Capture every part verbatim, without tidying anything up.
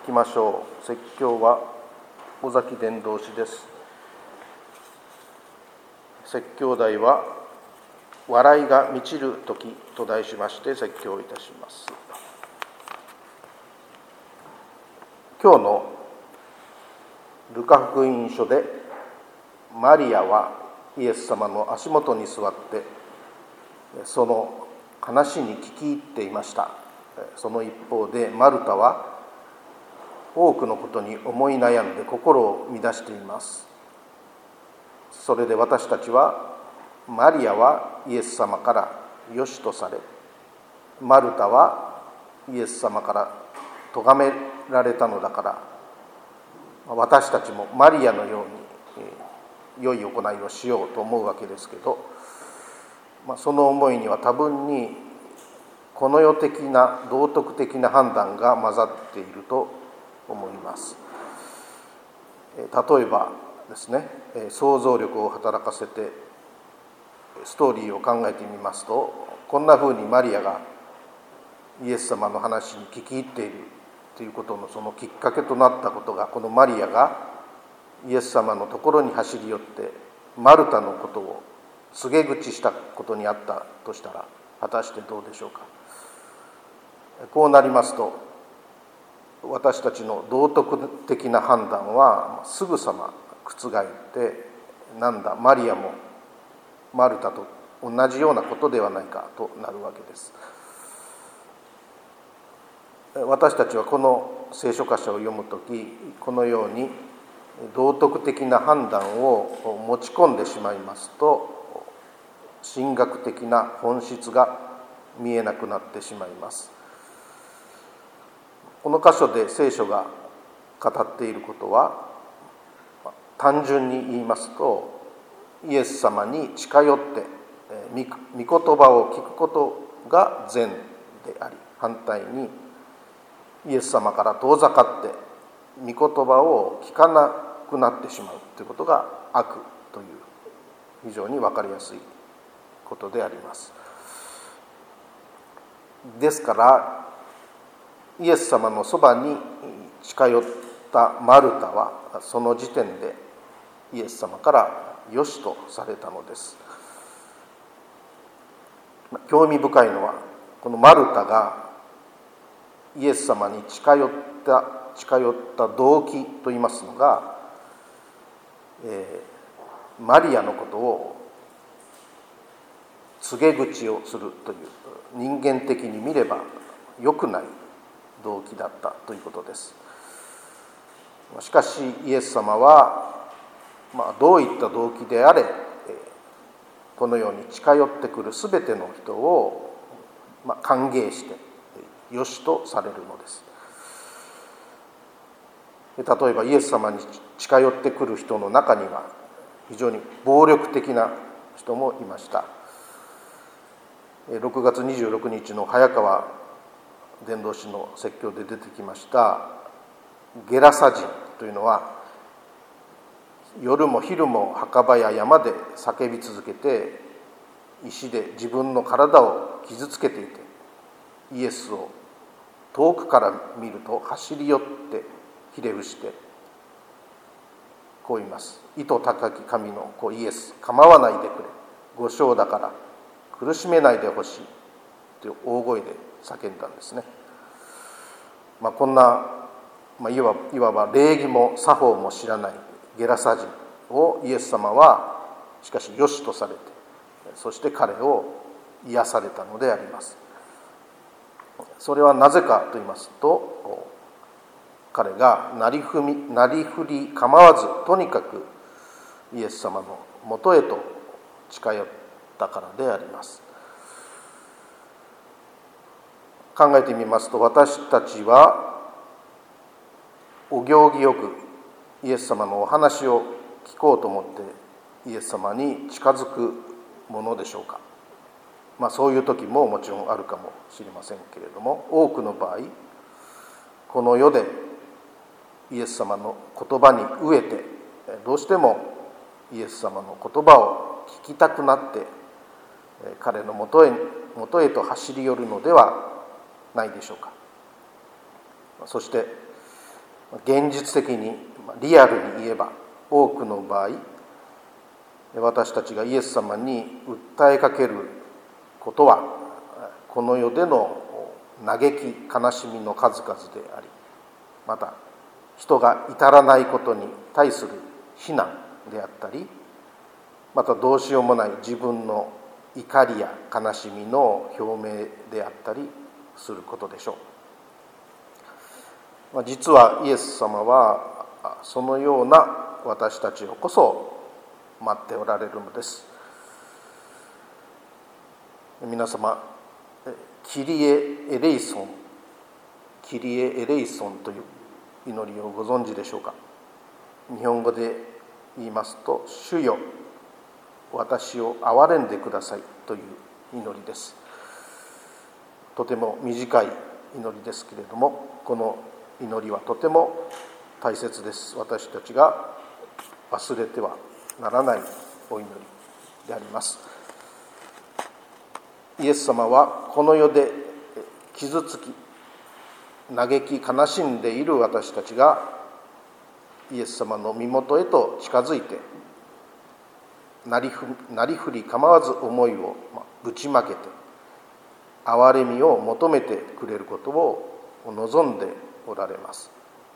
聞きましょう。説教は尾崎伝道師です。説教題は笑いが満ちるときと題しまして説教いたします。今日のルカ福音書でマリアはイエス様の足元に座ってその話に聞き入っていました。その一方でマルタは多くのことに思い悩んで心を乱しています。それで私たちはマリアはイエス様からよしとされ、マルタはイエス様から咎められたのだから、私たちもマリアのように良い行いをしようと思うわけですけど、その思いには多分にこの世的な道徳的な判断が混ざっていると思います。例えばですね、想像力を働かせてストーリーを考えてみますと、こんなふうにマリアがイエス様の話に聞き入っているということのそのきっかけとなったことが、このマリアがイエス様のところに走り寄ってマルタのことを告げ口したことにあったとしたら、果たしてどうでしょうか。こうなりますと、私たちの道徳的な判断はすぐさま覆って、なんだマリアもマルタと同じようなことではないかとなるわけです。私たちはこの聖書箇所を読むとき、このように道徳的な判断を持ち込んでしまいますと、神学的な本質が見えなくなってしまいます。この箇所で聖書が語っていることは、単純に言いますと、イエス様に近寄って御言葉を聞くことが善であり、反対にイエス様から遠ざかって御言葉を聞かなくなってしまうということが悪という非常に分かりやすいことであります。ですからイエス様のそばに近寄ったマルタはその時点でイエス様からよしとされたのです。興味深いのは、このマルタがイエス様に近寄った近寄った動機といいますのが、えー、マリアのことを告げ口をするという人間的に見れば良くない動機だったということです。しかしイエス様は、まあ、どういった動機であれこのように近寄ってくるすべての人を、まあ、歓迎してよしとされるのです。例えばイエス様に近寄ってくる人の中には非常に暴力的な人もいました。ろくがつにじゅうろくにちの早川伝道師の説教で出てきましたゲラサ人というのは、夜も昼も墓場や山で叫び続けて石で自分の体を傷つけていて、イエスを遠くから見ると走り寄ってひれ伏してこう言います。意図高き神の子イエス、構わないでくれ、ご生だから苦しめないでほしいという大声で叫んだんですね。まあ、こんな、まあ、いわば、いわば礼儀も作法も知らないゲラサ人をイエス様はしかしよしとされて、そして彼を癒されたのであります。それはなぜかと言いますと、彼がなりふみなりふり構わずとにかくイエス様のもとへと近寄ったからであります。考えてみますと、私たちはお行儀よくイエス様のお話を聞こうと思ってイエス様に近づくものでしょうか。まあそういう時ももちろんあるかもしれませんけれども、多くの場合この世でイエス様の言葉に飢えてどうしてもイエス様の言葉を聞きたくなって彼のもとへ、もとへと走り寄るのではないでしょうか。そして現実的にリアルに言えば、多くの場合私たちがイエス様に訴えかけることは、この世での嘆き悲しみの数々であり、また人が至らないことに対する非難であったり、またどうしようもない自分の怒りや悲しみの表明であったりすることでしょう。実はイエス様はそのような私たちをこそ待っておられるのです。皆様、キリエ・エレイソン、キリエ・エレイソンという祈りをご存知でしょうか。日本語で言いますと、主よ、私を憐れんでくださいという祈りです。とても短い祈りですけれども、この祈りはとても大切です。私たちが忘れてはならないお祈りであります。イエス様はこの世で傷つき嘆き悲しんでいる私たちがイエス様の身元へと近づいて、なりふなりふり構わず思いをぶちまけて憐れみを求めてくれることを望んでおられます。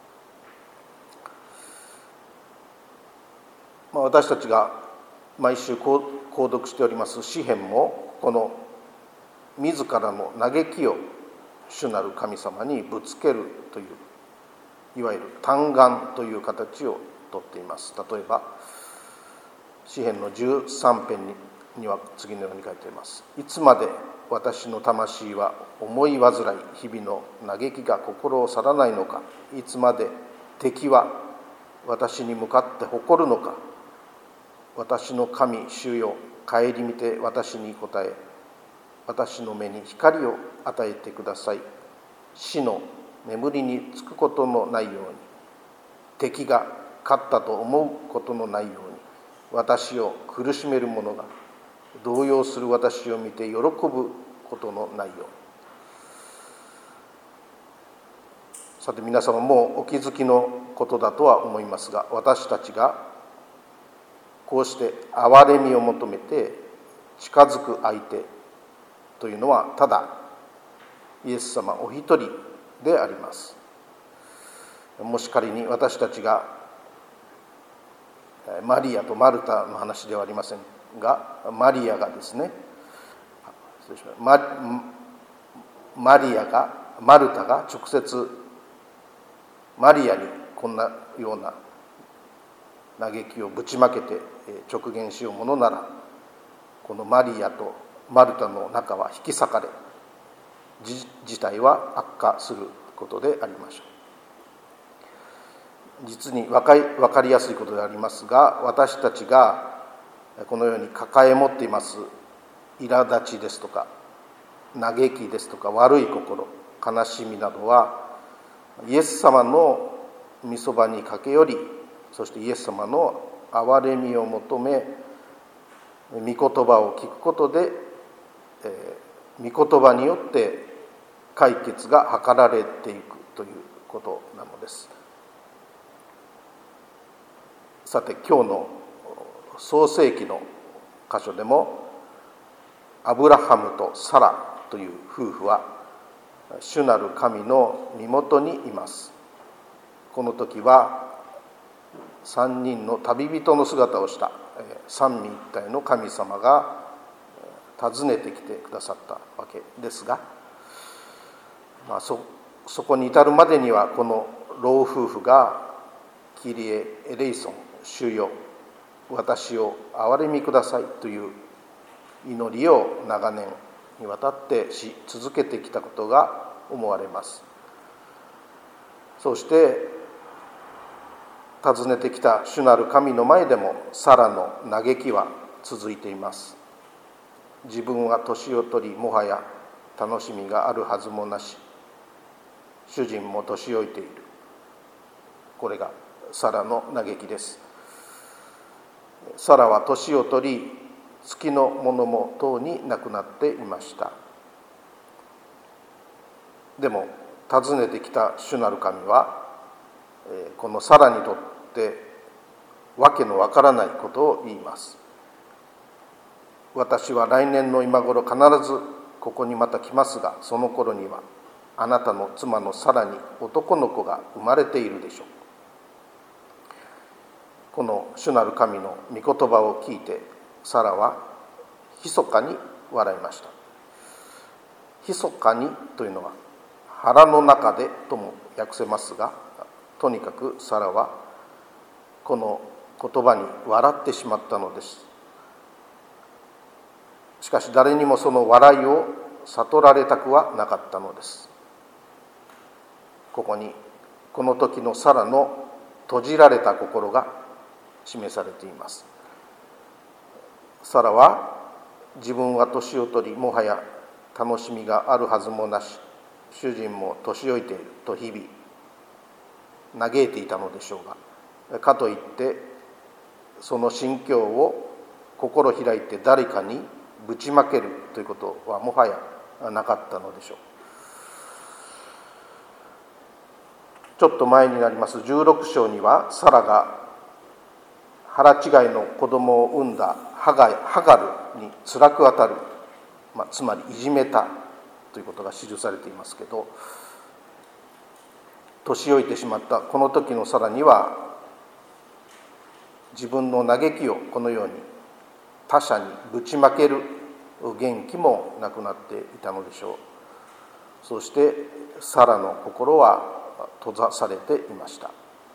私たちが毎週購読しております詩編も、この自らの嘆きを主なる神様にぶつけるという、いわゆる嘆願という形をとっています。例えば詩編のじゅうさん編には次のように書いています。いつまで私の魂は思い煩い、日々の嘆きが心を去らないのか。いつまで敵は私に向かって誇るのか。私の神主よ、顧みて私に答え、私の目に光を与えてください。死の眠りにつくことのないように、敵が勝ったと思うことのないように、私を苦しめる者が動揺する私を見て喜ぶことのないように。さて皆様もお気づきのことだとは思いますが、私たちがこうして憐れみを求めて近づく相手というのは、ただイエス様お一人であります。もし仮に私たちがマリアとマルタの話ではありませんが、マリアがですね、マ, マリアがマルタが直接マリアにこんなような嘆きをぶちまけて直言しようものなら、このマリアとマルタの仲は引き裂かれ、事態は悪化することでありましょう。実に分かり、分かりやすいことでありますが、私たちがこのように抱え持っています苛立ちですとか嘆きですとか悪い心、悲しみなどは、イエス様の御そばに駆け寄り、そしてイエス様の憐れみを求め、御言葉を聞くことで、えー、御言葉によって解決が図られていくということなのです。さて今日の創世記の箇所でも、アブラハムとサラという夫婦は主なる神の身元にいます。この時は三人の旅人の姿をした三位一体の神様が訪ねてきてくださったわけですが、まあ、そ, そこに至るまでには、この老夫婦がキリエ・エレイソン、主よ私を憐れみくださいという祈りを長年にわたってし続けてきたことが思われます。そして訪ねてきた主なる神の前でもサラの嘆きは続いています。自分は年を取り、もはや楽しみがあるはずもなし、主人も年老いている。これがサラの嘆きです。サラは年を取り、月のものもとうになくなっていました。でも訪ねてきた主なる神は、 このサラにとってわけのわからないことを言います。私は来年の今頃必ずここにまた来ますが、その頃にはあなたの妻のサラに男の子が生まれているでしょう。この主なる神の御言葉を聞いて、サラは密かに笑いました。密かにというのは腹の中でとも訳せますが、とにかくサラはこの言葉に笑ってしまったのです。しかし誰にもその笑いを悟られたくはなかったのです。ここにこの時のサラの閉じられた心が示されています。サラは自分は年を取り、もはや楽しみがあるはずもなし、主人も年老いていると日々嘆いていたのでしょうが、かといってその心境を心開いて誰かにぶちまけるということはもはやなかったのでしょう。ちょっと前になりますじゅうろく章には、サラが腹違いの子供を産んだハガハガルに辛く当たる、まあ、つまりいじめたということが記されていますけど、年老いてしまったこの時のサラには、自分の嘆きをこのように他者にぶちまける元気もなくなっていたのでしょう。そしてサラの心は閉ざされていました。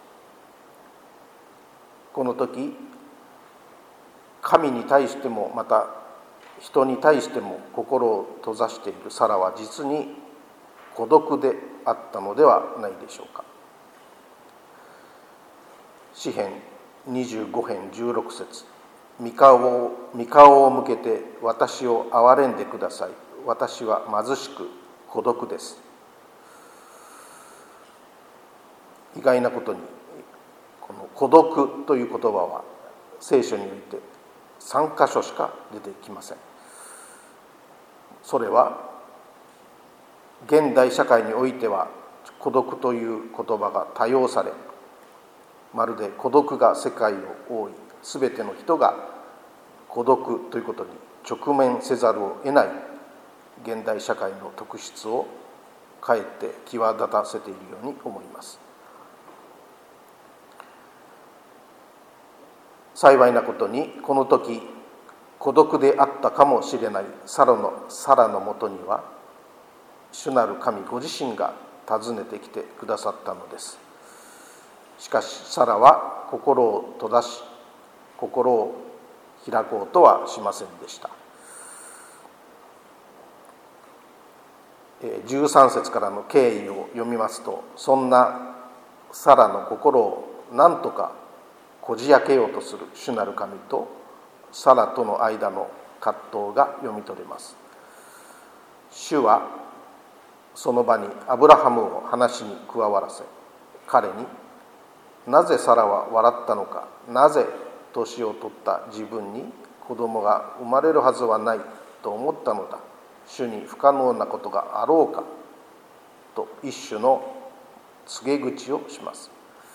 この時、神に対してもまた人に対しても心を閉ざしているサラは実に孤独であったのではないでしょうか。詩編にじゅうご編じゅうろく節、御顔を、御顔を向けて私を憐れんでください。私は貧しく孤独です。意外なことに、この孤独という言葉は聖書においてさん箇所しか出てきません。それは現代社会においては孤独という言葉が多用され、まるで孤独が世界を覆い、すべての人が孤独ということに直面せざるを得ない現代社会の特質をかえって際立たせているように思います。幸いなことに、この時孤独であったかもしれないサラのサラのもとには、主なる神ご自身が訪ねてきてくださったのです。しかしサラは心を閉ざし、心を開こうとはしませんでした。じゅうさん節からの経緯を読みますと、そんなサラの心を何とかこじ開けようとする主なる神とサラとの間の葛藤が読み取れます。主はその場にアブラハムを話に加わらせ、彼になぜサラは笑ったのか、なぜ年を取った自分に子供が生まれるはずはないと思ったのだ、主に不可能なことがあろうかと一種の告げ口をします。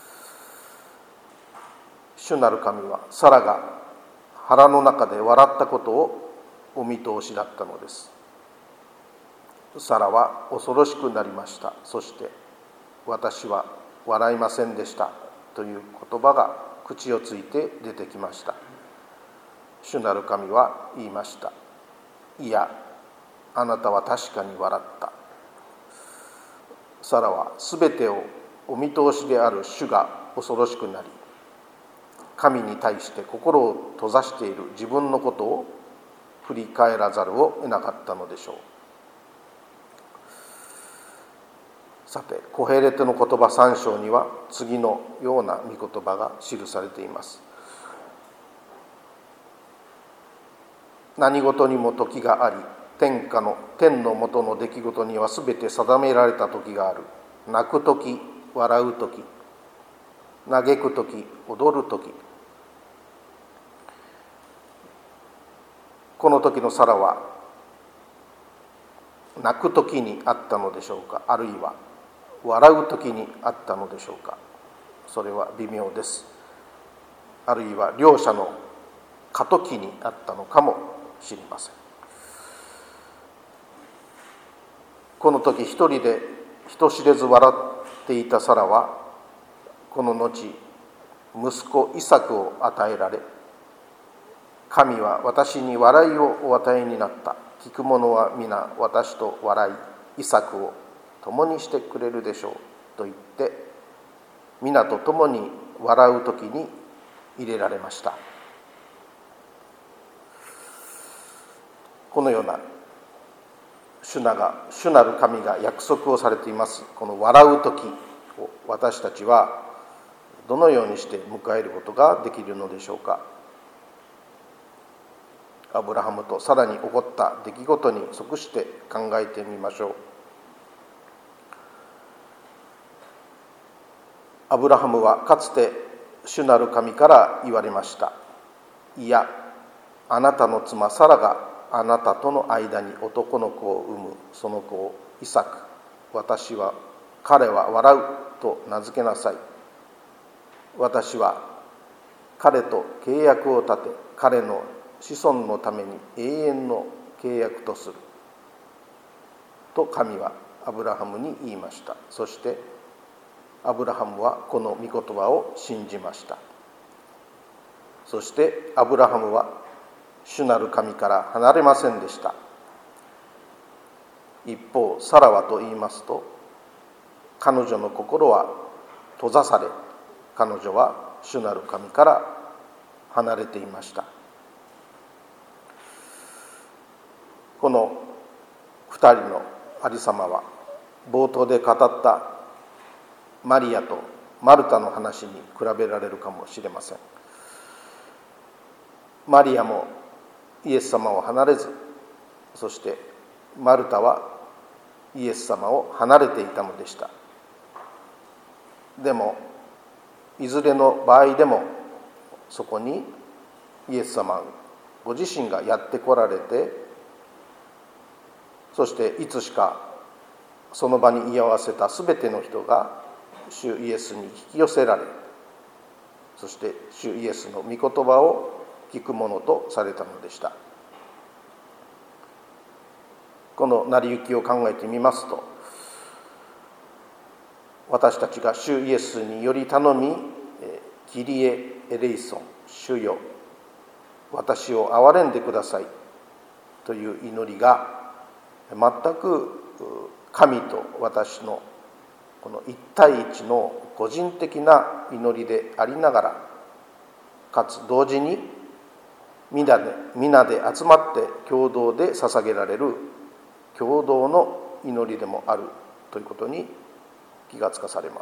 主なる神はサラが腹の中で笑ったことをお見通しだったのです。サラは恐ろしくなりました。そして私は笑いませんでしたという言葉が口をついて出てきました。主なる神は言いました。いや、あなたは確かに笑った。サラはすべてをお見通しである主が恐ろしくなり、神に対して心を閉ざしている自分のことを振り返らざるを得なかったのでしょう。さて、コヘレトの言葉さん章には次のような御言葉が記されています。何事にも時があり、天下の天の下の出来事にはすべて定められた時がある。泣く時、笑う時、嘆く時、踊る時。この時のサラは泣く時にあったのでしょうか、あるいは笑う時にあったのでしょうか。 それは微妙です。あるいは両者の過渡期にあったのかもしれません。この時一人で人知れず笑っていたサラは、この後息子イサクを与えられ、神は私に笑いをお与えになった。聞く者は皆私と笑い、イサクを共にしてくれるでしょうと言って、皆と共に笑う時に入れられました。このような主なが主なる神が約束をされていますこの笑う時を、私たちはどのようにして迎えることができるのでしょうか。アブラハムとサラに起こった出来事に即して考えてみましょう。アブラハムはかつて主なる神から言われました。いや、あなたの妻サラがあなたとの間に男の子を産む。その子をイサク、私は彼は笑うと名付けなさい。私は彼と契約を立て、彼の子孫のために永遠の契約とすると神はアブラハムに言いました。そしてアブラハムはこの御言葉を信じました。そしてアブラハムは主なる神から離れませんでした。一方サラはと言いますと、彼女の心は閉ざされ、彼女は主なる神から離れていました。この二人のありさまは、冒頭で語ったマリアとマルタの話に比べられるかもしれません。マリアもイエス様を離れず、そしてマルタはイエス様を離れていたのでした。でもいずれの場合でも、そこにイエス様ご自身がやって来られて、そしていつしかその場に居合わせたすべての人が主イエスに引き寄せられ、そして主イエスの御言葉を聞くものとされたのでした。この成り行きを考えてみますと、私たちが主イエスにより頼み、キリエ・エレイソン、主よ私を憐れんでくださいという祈りが、全く神と私のこの一対一の個人的な祈りでありながら、かつ同時に皆で、皆で集まって共同で捧げられる共同の祈りでもあるということに気がつかされます。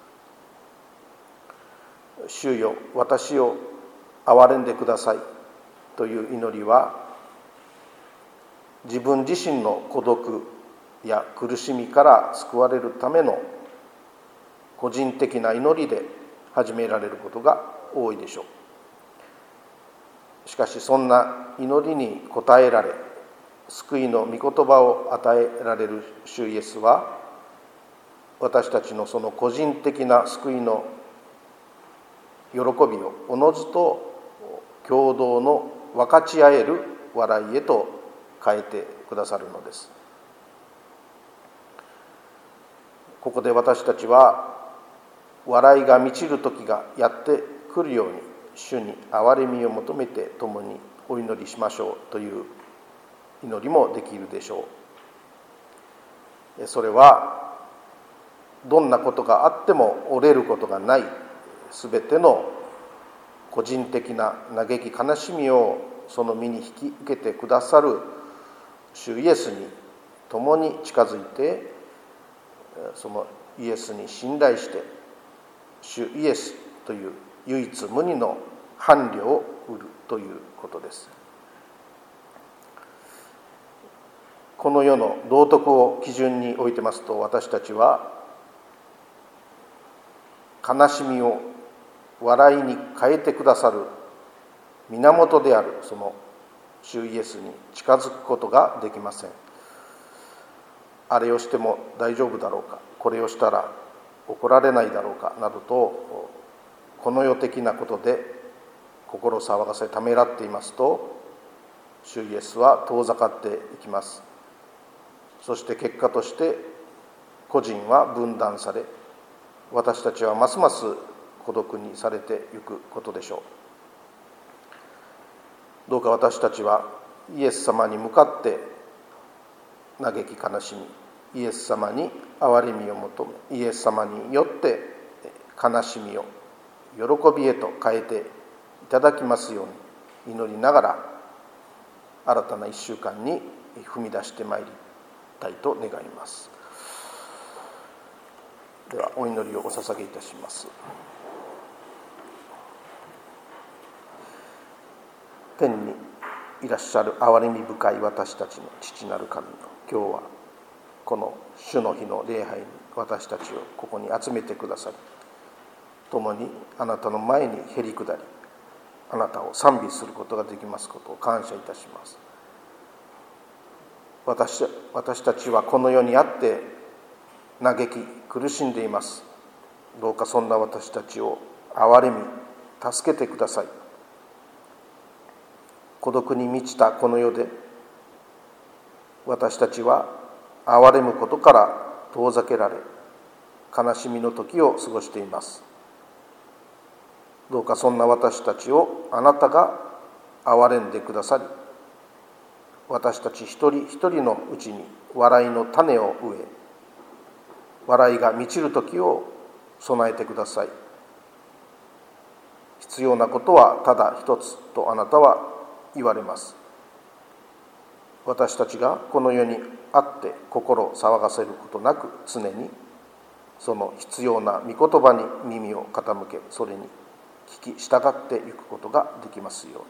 主よ私を憐れんでくださいという祈りは、自分自身の孤独や苦しみから救われるための個人的な祈りで始められることが多いでしょう。しかしそんな祈りに応えられ、救いの御言葉を与えられる主イエスは、私たちのその個人的な救いの喜びをおのずと共同の分かち合える笑いへと変えてくださるのです。ここで私たちは、笑いが満ちる時がやってくるように、主に憐れみを求めて共にお祈りしましょうという祈りもできるでしょう。それはどんなことがあっても折れることがない、すべての個人的な嘆き悲しみをその身に引き受けてくださる主イエスに共に近づいて、そのイエスに信頼して主イエスという唯一無二の伴侶を得るということです。この世の道徳を基準においてますと、私たちは悲しみを笑いに変えてくださる源であるその主イエスに近づくことができません。あれをしても大丈夫だろうか、これをしたら怒られないだろうかなどとこの世的なことで心を騒がせためらっていますと、主イエスは遠ざかっていきます。そして結果として個人は分断され、私たちはますます孤独にされていくことでしょう。どうか私たちはイエス様に向かって嘆き悲しみ、イエス様に憐れみを求め、イエス様によって悲しみを喜びへと変えていただきますように祈りながら、新たな一週間に踏み出してまいりたいと願います。ではお祈りをお捧げいたします。天にいらっしゃる憐れみ深い私たちの父なる神よ、今日はこの主の日の礼拝に私たちをここに集めてくださり、共にあなたの前にへり下り、あなたを賛美することができますことを感謝いたします。私、私たちはこの世にあって嘆き苦しんでいます。どうかそんな私たちを憐れみ助けてください。孤独に満ちたこの世で私たちは憐れむことから遠ざけられ、悲しみの時を過ごしています。どうかそんな私たちをあなたが憐れんでくださり、私たち一人一人のうちに笑いの種を植え、笑いが満ちる時を備えてください。必要なことはただ一つとあなたは言われます。私たちがこの世にあって心を騒がせることなく、常にその必要な御言葉に耳を傾け、それに聞き従っていくことができますように。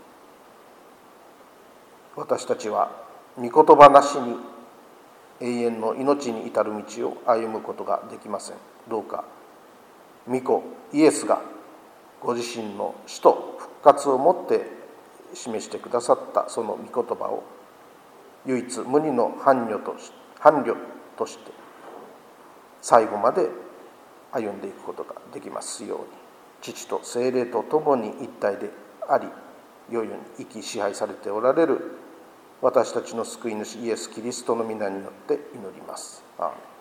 私たちは御言葉なしに永遠の命に至る道を歩むことができません。どうか御子イエスがご自身の死と復活をもって示してくださったその御言葉を唯一無二の伴侶とし伴侶として最後まで歩んでいくことができますように、父と聖霊と共に一体であり、世々に生き支配されておられる私たちの救い主イエス・キリストの皆によって祈ります。アーメン。